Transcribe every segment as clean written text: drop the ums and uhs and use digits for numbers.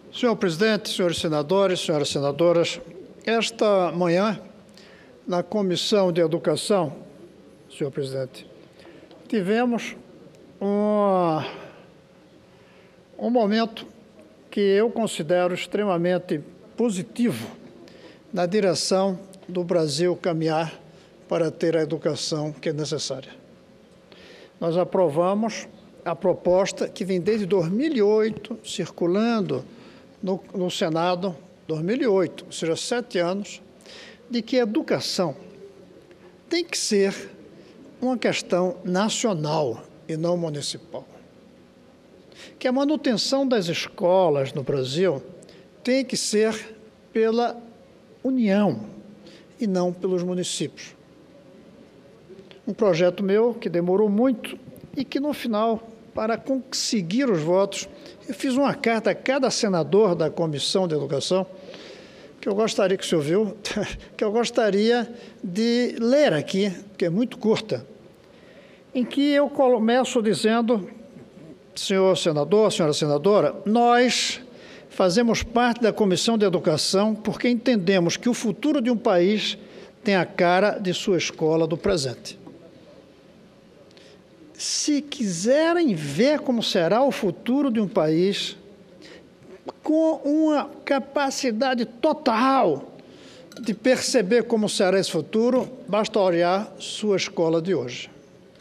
Senhor presidente, senhores senadores, senhoras senadoras, esta manhã, na Comissão de Educação, senhor presidente, tivemos um momento que eu considero extremamente positivo na direção do Brasil caminhar para ter a educação que é necessária. Nós aprovamos a proposta que vem desde 2008 circulando no Senado, 2008, ou seja, 7 anos, de que a educação tem que ser uma questão nacional e não municipal. Que a manutenção das escolas no Brasil tem que ser pela União e não pelos municípios. Um projeto meu que demorou muito e que, no final, para conseguir os votos, eu fiz uma carta a cada senador da Comissão de Educação, que eu gostaria que o senhor viu, que eu gostaria de ler aqui, que é muito curta, em que eu começo dizendo: senhor senador, senhora senadora, nós fazemos parte da Comissão de Educação porque entendemos que o futuro de um país tem a cara de sua escola do presente. Se quiserem ver como será o futuro de um país, com uma capacidade total de perceber como será esse futuro, basta olhar sua escola de hoje.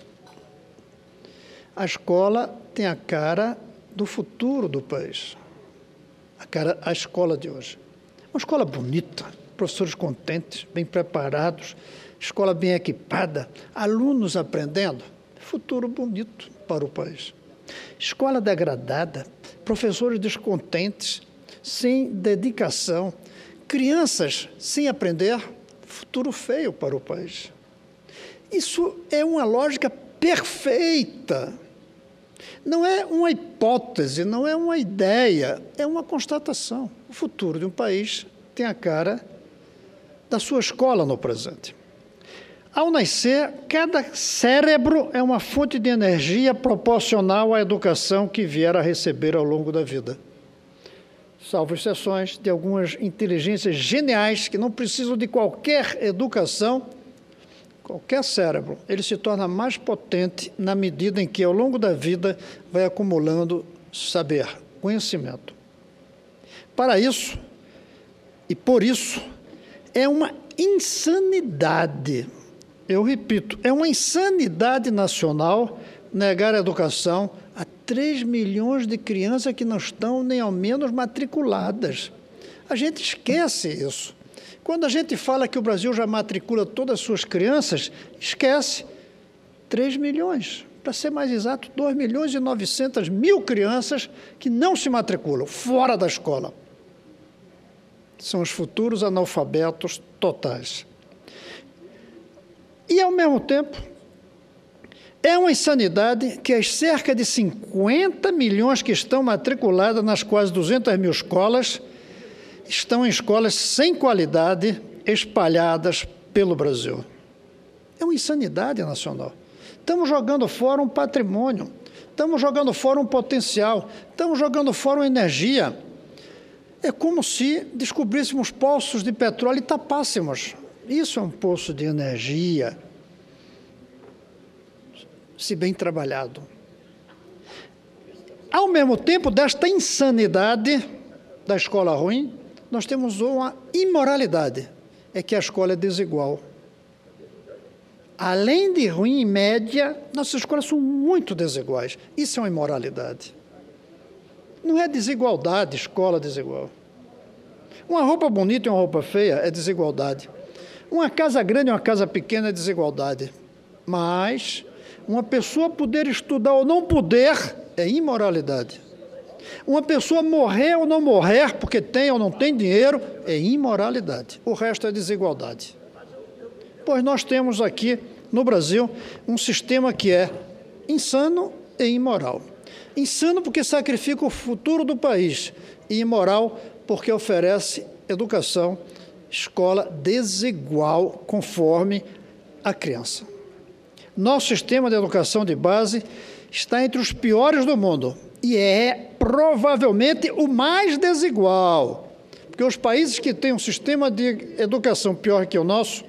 A escola tem a cara do futuro do país, a escola de hoje. Uma escola bonita, professores contentes, bem preparados, escola bem equipada, alunos aprendendo. Futuro bonito para o país. Escola degradada, professores descontentes, sem dedicação, crianças sem aprender, futuro feio para o país. Isso é uma lógica perfeita. Não é uma hipótese, não é uma ideia, é uma constatação. O futuro de um país tem a cara da sua escola no presente. Ao nascer, cada cérebro é uma fonte de energia proporcional à educação que vier a receber ao longo da vida. Salvo exceções de algumas inteligências geniais que não precisam de qualquer educação, qualquer cérebro, ele se torna mais potente na medida em que, ao longo da vida, vai acumulando saber, conhecimento. Para isso, e por isso, é uma insanidade. Eu repito, é uma insanidade nacional negar a educação a 3 milhões de crianças que não estão nem ao menos matriculadas. A gente esquece isso. Quando a gente fala que o Brasil já matricula todas as suas crianças, esquece 3 milhões. Para ser mais exato, 2 milhões e 900 mil crianças que não se matriculam, fora da escola. São os futuros analfabetos totais. E, ao mesmo tempo, é uma insanidade que as cerca de 50 milhões que estão matriculadas nas quase 200 mil escolas estão em escolas sem qualidade, espalhadas pelo Brasil. É uma insanidade nacional. Estamos jogando fora um patrimônio, estamos jogando fora um potencial, estamos jogando fora uma energia. É como se descobríssemos poços de petróleo e tapássemos. Isso é um poço de energia, se bem trabalhado. Ao mesmo tempo desta insanidade da escola ruim, nós temos uma imoralidade, é que a escola é desigual. Além de ruim, em média, nossas escolas são muito desiguais. Isso é uma imoralidade. Não é desigualdade, escola desigual. Uma roupa bonita e uma roupa feia é desigualdade. Uma casa grande e uma casa pequena é desigualdade. Mas uma pessoa poder estudar ou não poder é imoralidade. Uma pessoa morrer ou não morrer porque tem ou não tem dinheiro é imoralidade. O resto é desigualdade. Pois nós temos aqui no Brasil um sistema que é insano e imoral. Insano porque sacrifica o futuro do país e imoral porque oferece educação, escola desigual conforme a criança. Nosso sistema de educação de base está entre os piores do mundo E é provavelmente o mais desigual, porque os países que têm um sistema de educação pior que o nosso,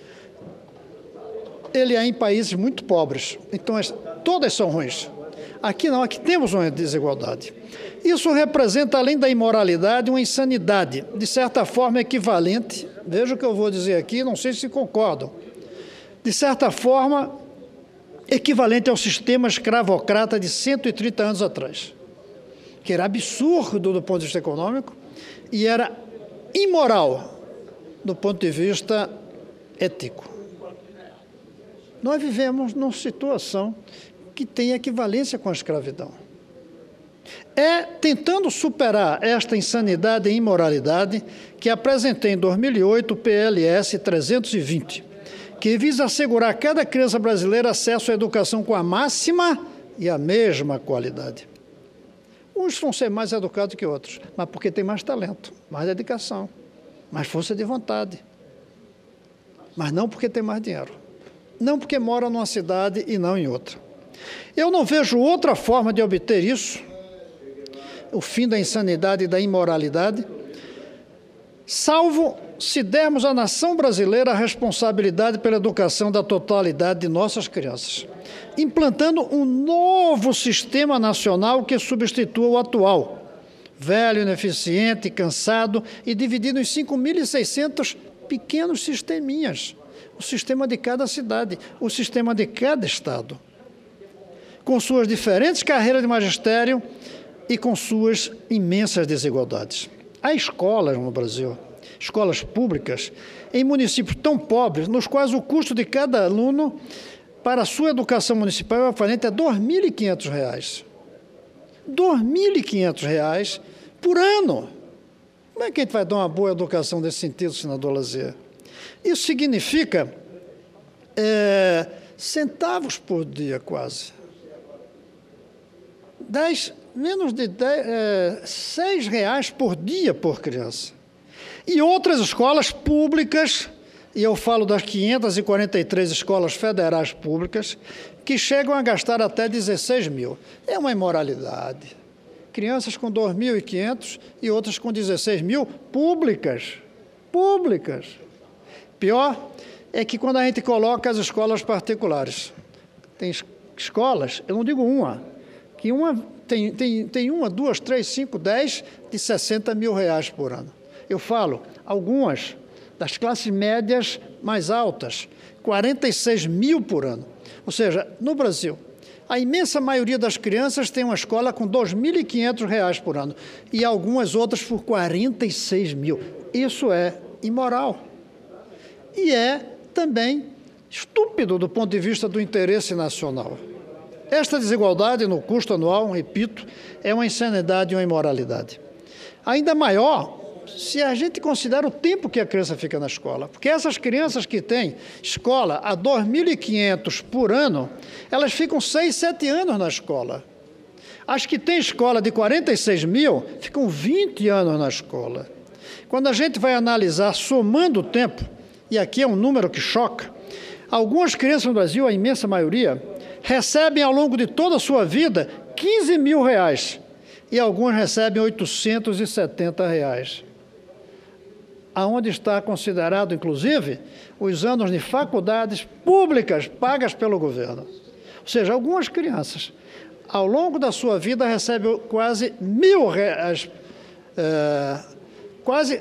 ele é em países muito pobres, então todas são ruins. Aqui não, aqui temos uma desigualdade. Isso representa, além da imoralidade, uma insanidade, de certa forma equivalente, veja o que eu vou dizer aqui, não sei se concordam, de certa forma equivalente ao sistema escravocrata de 130 anos atrás, que era absurdo do ponto de vista econômico e era imoral do ponto de vista ético. Nós vivemos numa situação que tem equivalência com a escravidão. É tentando superar esta insanidade e imoralidade que apresentei em 2008 o PLS 320, que visa assegurar a cada criança brasileira acesso à educação com a máxima e a mesma qualidade. Uns vão ser mais educados que outros, mas porque tem mais talento, mais dedicação, mais força de vontade. Mas não porque tem mais dinheiro. Não porque mora numa cidade e não em outra. Eu não vejo outra forma de obter isso, o fim da insanidade e da imoralidade, salvo se dermos à nação brasileira a responsabilidade pela educação da totalidade de nossas crianças, implantando um novo sistema nacional que substitua o atual, velho, ineficiente, cansado e dividido em 5.600 pequenos sisteminhas, o sistema de cada cidade, o sistema de cada estado, com suas diferentes carreiras de magistério e com suas imensas desigualdades. Há escolas no Brasil, escolas públicas, em municípios tão pobres, nos quais o custo de cada aluno para a sua educação municipal é equivalente a R$ 2.500. R$ 2.500 por ano. Como é que a gente vai dar uma boa educação nesse sentido, senador Lazier? Isso significa centavos por dia, quase. Menos de R$6 por dia por criança. E outras escolas públicas, e eu falo das 543 escolas federais públicas, que chegam a gastar até 16 mil. É uma imoralidade. Crianças com 2.500 e outras com 16 mil públicas. Públicas. Pior é que quando a gente coloca as escolas particulares, tem escolas, eu não digo uma, que tem uma, 2, 3, 5, 10 de R$60 mil por ano. Eu falo, algumas das classes médias mais altas, 46 mil por ano. Ou seja, no Brasil, a imensa maioria das crianças tem uma escola com R$ 2.500 por ano e algumas outras por 46 mil. Isso é imoral. E é também estúpido do ponto de vista do interesse nacional. Esta desigualdade no custo anual, repito, é uma insanidade e uma imoralidade. Ainda maior se a gente considera o tempo que a criança fica na escola. Porque essas crianças que têm escola a R$ 2.500 por ano, elas ficam 6, 7 anos na escola. As que têm escola de 46 mil, ficam 20 anos na escola. Quando a gente vai analisar, somando o tempo, e aqui é um número que choca, algumas crianças no Brasil, a imensa maioria, recebem ao longo de toda a sua vida R$15 mil e algumas recebem R$870. Aonde está considerado, inclusive, os anos de faculdades públicas pagas pelo governo. Ou seja, algumas crianças, ao longo da sua vida, recebem quase R$1.000, quase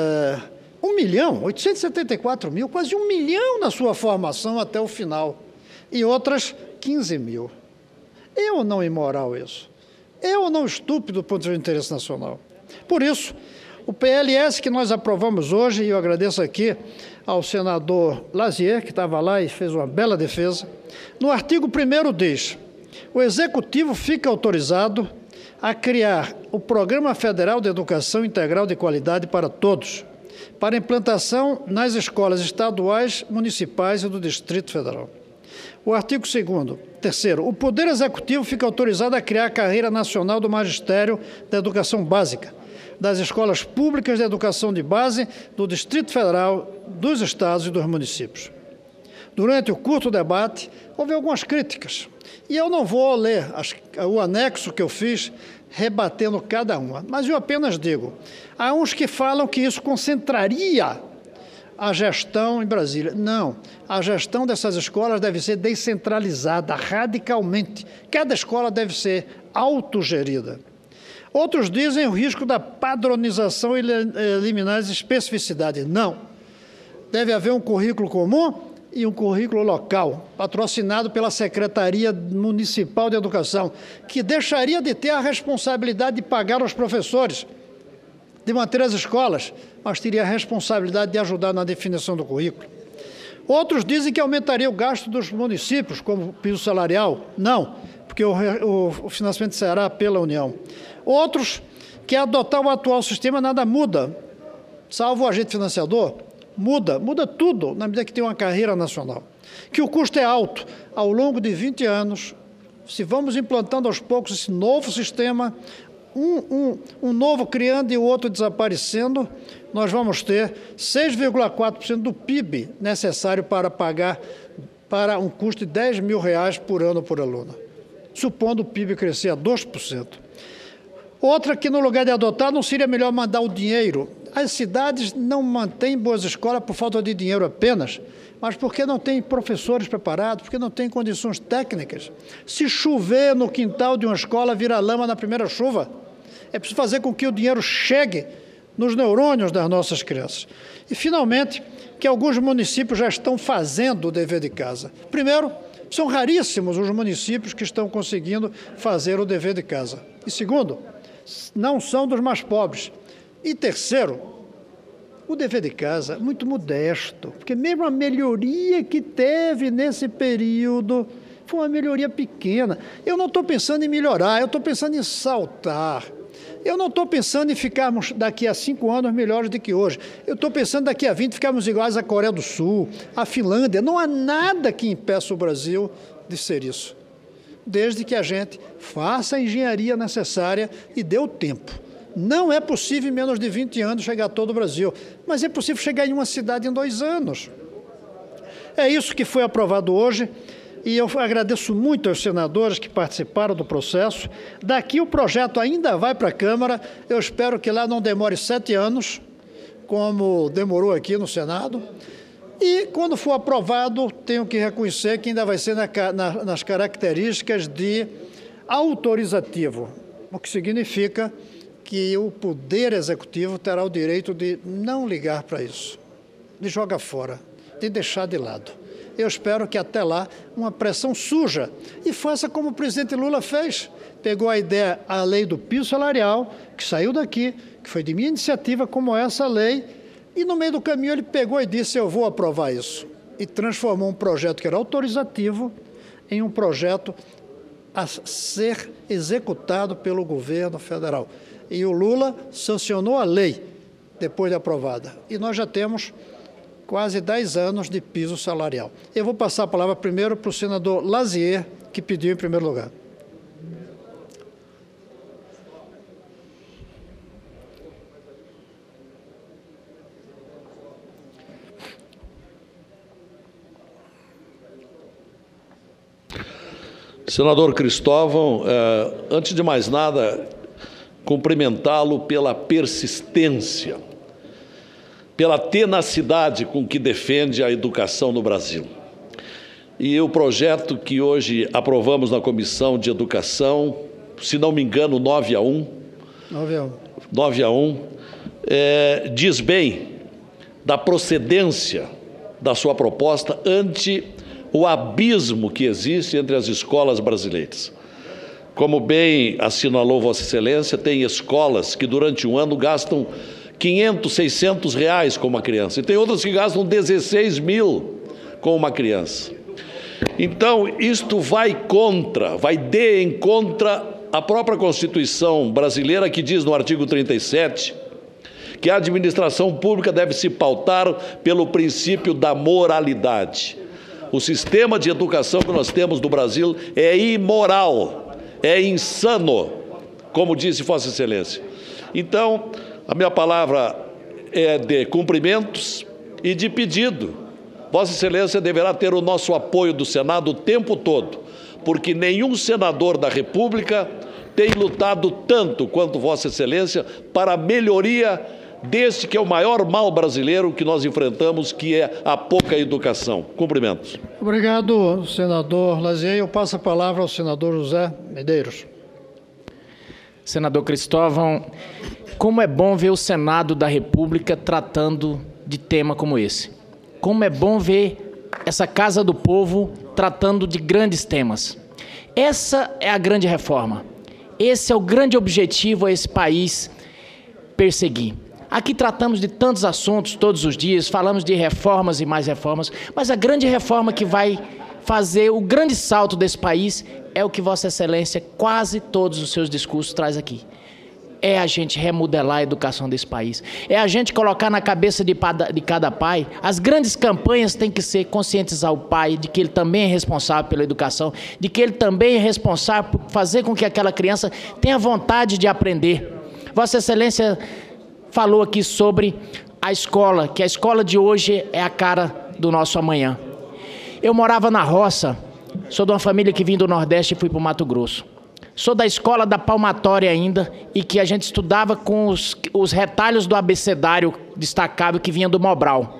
874 mil, quase 1 milhão na sua formação até o final. E outras 15 mil. É ou não imoral isso? É ou não estúpido do ponto de vista do interesse nacional? Por isso, o PLS que nós aprovamos hoje, e eu agradeço aqui ao senador Lazier, que estava lá e fez uma bela defesa, no artigo 1º diz: o Executivo fica autorizado a criar o Programa Federal de Educação Integral de Qualidade para Todos, para implantação nas escolas estaduais, municipais e do Distrito Federal. O artigo 3º, o Poder Executivo fica autorizado a criar a carreira nacional do magistério da educação básica, das escolas públicas de educação de base, do Distrito Federal, dos estados e dos municípios. Durante o curto debate, houve algumas críticas. E eu não vou ler o anexo que eu fiz, rebatendo cada uma. Mas eu apenas digo, há uns que falam que isso concentraria a gestão em Brasília. Não, a gestão dessas escolas deve ser descentralizada radicalmente. Cada escola deve ser autogerida. Outros dizem o risco da padronização e eliminar as especificidades. Não. Deve haver um currículo comum e um currículo local, patrocinado pela Secretaria Municipal de Educação, que deixaria de ter a responsabilidade de pagar os professores, de manter as escolas, mas teria a responsabilidade de ajudar na definição do currículo. Outros dizem que aumentaria o gasto dos municípios, como o piso salarial. Não, porque o financiamento será pela União. Outros que adotar o atual sistema nada muda, salvo o agente financiador. Muda tudo, na medida que tem uma carreira nacional. Que o custo é alto. Ao longo de 20 anos, se vamos implantando aos poucos esse novo sistema, um novo criando e o outro desaparecendo, nós vamos ter 6,4% do PIB necessário para pagar para um custo de R$10 mil por ano por aluno, supondo o PIB crescer a 2%. Outra que, no lugar de adotar, não seria melhor mandar o dinheiro. As cidades não mantêm boas escolas por falta de dinheiro apenas, mas porque não tem professores preparados, porque não tem condições técnicas. Se chover no quintal de uma escola, vira lama na primeira chuva. É preciso fazer com que o dinheiro chegue nos neurônios das nossas crianças. E, finalmente, que alguns municípios já estão fazendo o dever de casa. Primeiro, são raríssimos os municípios que estão conseguindo fazer o dever de casa. E, segundo, não são dos mais pobres. E terceiro, o dever de casa é muito modesto, porque mesmo a melhoria que teve nesse período foi uma melhoria pequena. Eu não estou pensando em melhorar, eu estou pensando em saltar. Eu não estou pensando em ficarmos daqui a 5 anos melhores do que hoje. Eu estou pensando daqui a 20 ficarmos iguais à Coreia do Sul, à Finlândia. Não há nada que impeça o Brasil de ser isso, desde que a gente faça a engenharia necessária e dê o tempo. Não é possível, em menos de 20 anos, chegar a todo o Brasil, mas é possível chegar em uma cidade em 2 anos. É isso que foi aprovado hoje, e eu agradeço muito aos senadores que participaram do processo. Daqui o projeto ainda vai para a Câmara, eu espero que lá não demore 7 anos, como demorou aqui no Senado. E, quando for aprovado, tenho que reconhecer que ainda vai ser nas características de autorizativo, o que significa que o Poder Executivo terá o direito de não ligar para isso, de jogar fora, de deixar de lado. Eu espero que até lá uma pressão suja e faça como o presidente Lula fez. Pegou a ideia, a lei do piso salarial, que saiu daqui, que foi de minha iniciativa, como essa lei, e no meio do caminho ele pegou e disse, eu vou aprovar isso. E transformou um projeto que era autorizativo em um projeto a ser executado pelo governo federal. E o Lula sancionou a lei depois de aprovada. E nós já temos quase 10 anos de piso salarial. Eu vou passar a palavra primeiro para o senador Lazier, que pediu em primeiro lugar. Senador Cristóvão, antes de mais nada, cumprimentá-lo pela persistência, pela tenacidade com que defende a educação no Brasil. E o projeto que hoje aprovamos na Comissão de Educação, se não me engano, 9-1, diz bem da procedência da sua proposta ante o abismo que existe entre as escolas brasileiras. Como bem assinalou Vossa Excelência, tem escolas que durante um ano gastam R$500, R$600 com uma criança, e tem outras que gastam 16 mil com uma criança. Então, isto vai contra a própria Constituição brasileira, que diz no artigo 37 que a administração pública deve se pautar pelo princípio da moralidade. O sistema de educação que nós temos no Brasil é imoral, é insano, como disse Vossa Excelência. Então, a minha palavra é de cumprimentos e de pedido Vossa Excelência deverá ter o nosso apoio do Senado o tempo todo, porque nenhum senador da República tem lutado tanto quanto Vossa Excelência para a melhoria deste que é o maior mal brasileiro que nós enfrentamos, que é a pouca educação. Cumprimentos. Obrigado, senador Lazier. Eu passo a palavra ao senador José Medeiros. Senador Cristóvão, como é bom ver o Senado da República tratando de tema como esse. Como é bom ver essa Casa do Povo tratando de grandes temas. Essa é a grande reforma. Esse é o grande objetivo a esse país perseguir. Aqui tratamos de tantos assuntos todos os dias, falamos de reformas e mais reformas, mas a grande reforma que vai fazer o grande salto desse país é o que Vossa Excelência, quase todos os seus discursos, traz aqui. É a gente remodelar a educação desse país. É a gente colocar na cabeça de cada pai. As grandes campanhas têm que ser conscientizar o pai de que ele também é responsável pela educação, de que ele também é responsável por fazer com que aquela criança tenha vontade de aprender. Vossa Excelência falou aqui sobre a escola, que a escola de hoje é a cara do nosso amanhã. Eu morava na roça, sou de uma família que vim do Nordeste e fui para o Mato Grosso. Sou da escola da Palmatória ainda, e que a gente estudava com os retalhos do abecedário destacável que vinha do Mobral.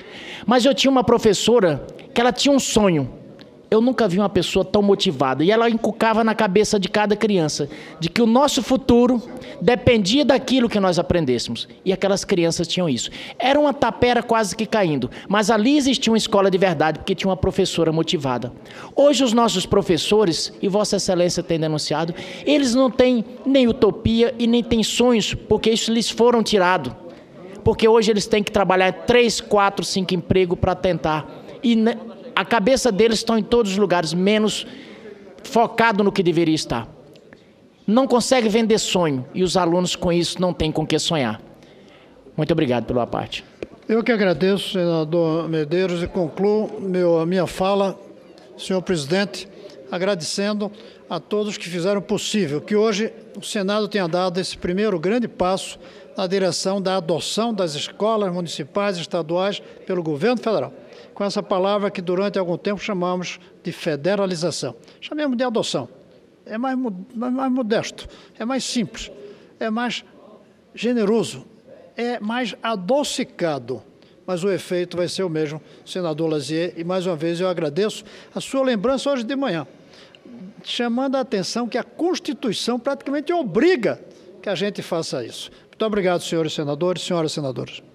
Mas eu tinha uma professora que ela tinha um sonho. Eu nunca vi uma pessoa tão motivada. E ela inculcava na cabeça de cada criança de que o nosso futuro dependia daquilo que nós aprendêssemos. E aquelas crianças tinham isso. Era uma tapera quase que caindo. Mas ali existia uma escola de verdade, porque tinha uma professora motivada. Hoje os nossos professores, e Vossa Excelência tem denunciado, eles não têm nem utopia e nem têm sonhos, porque isso lhes foram tirados. Porque hoje eles têm que trabalhar 3, 4, 5 empregos para tentar. E a cabeça deles está em todos os lugares, menos focado no que deveria estar. Não consegue vender sonho, e os alunos com isso não têm com que sonhar. Muito obrigado pela parte. Eu que agradeço, senador Medeiros, e concluo a minha fala, senhor presidente, agradecendo a todos que fizeram possível que hoje o Senado tenha dado esse primeiro grande passo na direção da adoção das escolas municipais e estaduais pelo governo federal, com essa palavra que durante algum tempo chamamos de federalização. Chamemos de adoção. É mais modesto, é mais simples, é mais generoso, é mais adocicado, mas o efeito vai ser o mesmo, senador Lazier, e mais uma vez eu agradeço a sua lembrança hoje de manhã, chamando a atenção que a Constituição praticamente obriga que a gente faça isso. Muito obrigado, senhores senadores, senhoras senadoras.